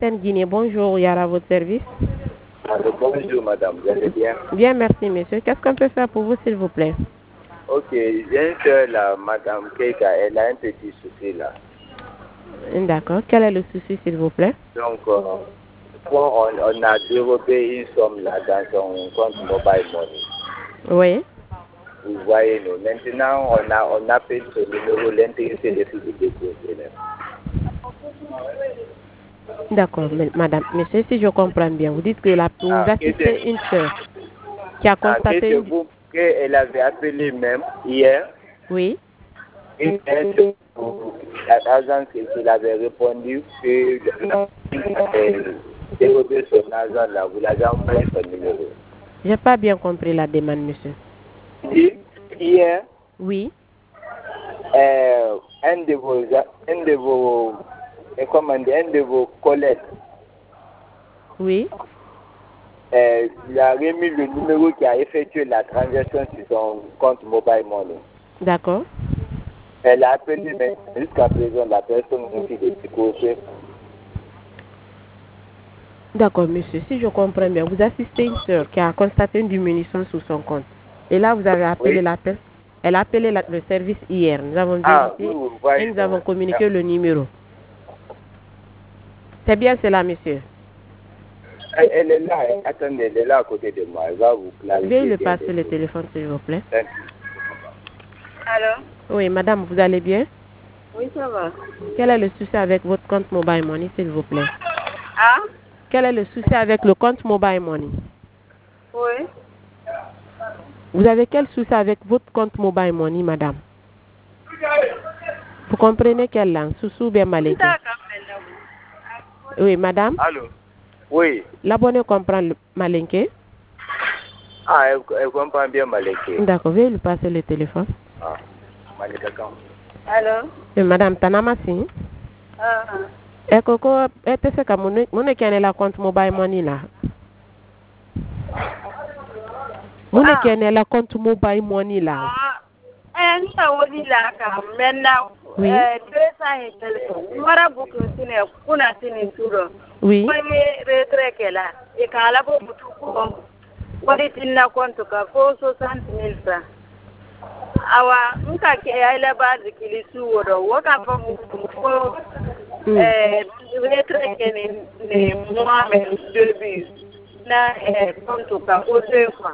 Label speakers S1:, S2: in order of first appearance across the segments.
S1: Western Guinée, bonjour, Yara, à votre service.
S2: Alors, bonjour madame, vous allez bien?
S1: Bien, merci monsieur. Qu'est-ce qu'on peut faire pour vous s'il vous plaît?
S2: Ok, j'ai une soeur là, madame Keita, elle a un petit souci là.
S1: D'accord. Quel est le souci s'il vous plaît?
S2: Donc, on a dérobé une somme là dans son compte mobile money.
S1: Oui.
S2: Vous voyez, nous. Maintenant, on a fait ce numéro, l'intéressé de tout déposer.
S1: D'accord, madame. Monsieur, si je comprends bien, vous dites que vous assistez une soeur qui a constaté
S2: qu'elle avait appelé même hier.
S1: Oui.
S2: Et l'agence qu'il avait répondu que dérobé son argent là, vous l'avez envoyé son numéro.
S1: J'ai pas bien compris la demande, monsieur.
S2: Hier,
S1: oui.
S2: Un de vos collègues,
S1: oui,
S2: il a remis le numéro qui a effectué la transaction sur son compte mobile money.
S1: D'accord.
S2: Elle a appelé, mais jusqu'à présent, la personne qui est déposée.
S1: D'accord, monsieur. Si je comprends bien, vous assistez une soeur qui a constaté une diminution sur son compte. Et là, vous avez appelé l'appel. Elle a appelé le service hier. Nous avons vérifié et nous avons communiqué le numéro. C'est bien cela, monsieur.
S2: Elle est là, attendez, elle est là à côté de moi. Elle va vous clarifier.
S1: Veuillez le passer le téléphone, s'il vous plaît.
S3: Allô?
S1: Oui, madame, vous allez bien?
S3: Oui, ça va.
S1: Quel est le souci avec votre compte Mobile Money, s'il vous plaît?
S3: Hein?
S1: Quel est le souci avec le compte Mobile Money?
S3: Oui.
S1: Vous avez quel souci avec votre compte Mobile Money, madame? Vous comprenez quelle langue? Soussou bien malinké. Oui, madame?
S2: Allô? Oui.
S1: L'abonné comprend le malinké?
S2: Ah, elle comprend bien malinké.
S1: D'accord, veuillez lui passer le téléphone.
S2: Ah, malinké.
S3: Allô?
S1: Oui, madame Tanamasi? Et Coco, est-ce que vous avez la compte Mobile Money là? Vous avez la compte Mobile Money là? Oui. Oui.
S3: Awa nka ke ayla ba zikili suwodo waka fa ko retre kene ne Mohamed Debi na konto ka o deux fois.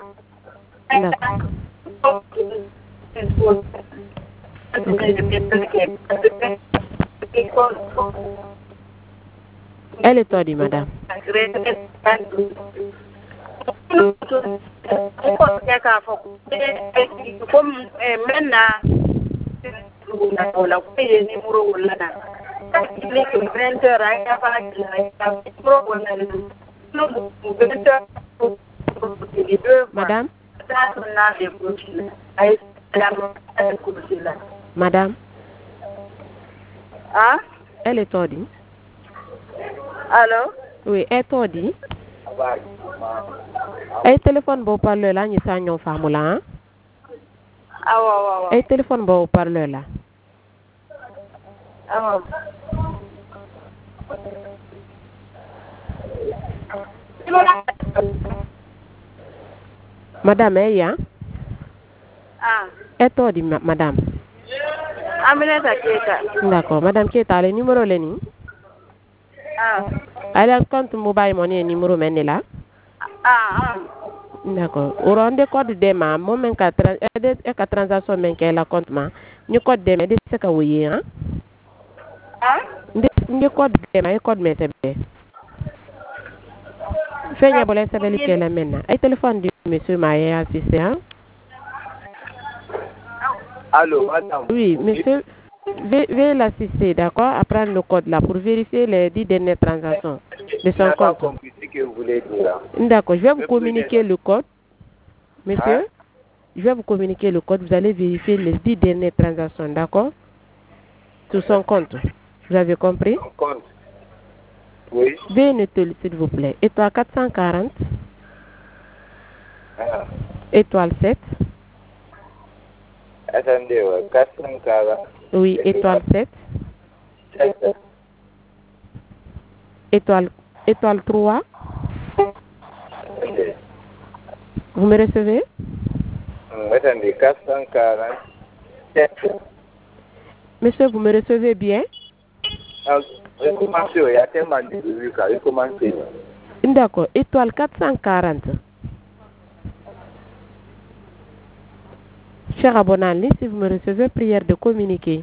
S1: Elle est tordue, madame. Madame? Madame?
S3: Hein?
S1: Elle est tordue.
S3: Allô?
S1: Oui, elle est tordue. Et téléphone beau parleur là, ni ça n'y femme là, hein?
S3: Ah ouais, ouais.
S1: Et téléphone beau parleur là.
S3: Ah
S1: Madame, elle hein?
S3: Ah.
S1: Et toi, dit madame?
S3: Aminata Keita.
S1: D'accord, madame Keita, le numéro là ni?
S3: Ah.
S1: Elle a un compte mobile money numéro maintenant là?
S3: Ah.
S1: D'accord. Au rang code de ma, moi même qu'à transaction même qu'elle a compte ma, ni code de ma, de ce que vous voyez hein?
S3: Ah?
S1: Ni code de ma, code mais c'est bien. Faites bon laisser belle qu'elle a maintenant. Et téléphone du monsieur Maïa assisté hein?
S2: Allô, madame?
S1: Oui, monsieur, veuillez l'assister, d'accord, à prendre le code là pour vérifier les 10 dernières transactions de son compte.
S2: Je n'ai pas compris ce que vous voulez dire.
S1: D'accord, je vais vous communiquer le code. Monsieur, je vais vous communiquer le code. Vous allez vérifier les 10 dernières transactions, d'accord? Sur son compte. Vous avez compris?
S2: Son compte. Oui.
S1: Veuillez noter, s'il vous plaît. Étoile 440. Étoile 7.
S2: Attendez, 440.
S1: Oui, étoile 7.
S2: 7.
S1: Étoile 3. Vous me recevez?
S2: Attendez, 447.
S1: Monsieur, vous me recevez bien?
S2: Recommencez, il y a tellement de vues, recommencez.
S1: D'accord, étoile 440. Cher abonné en ligne, si vous me recevez, prière de communiquer.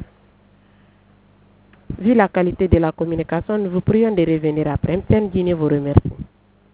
S1: Vu la qualité de la communication, nous vous prions de revenir après. MTN Guinée vous remercie.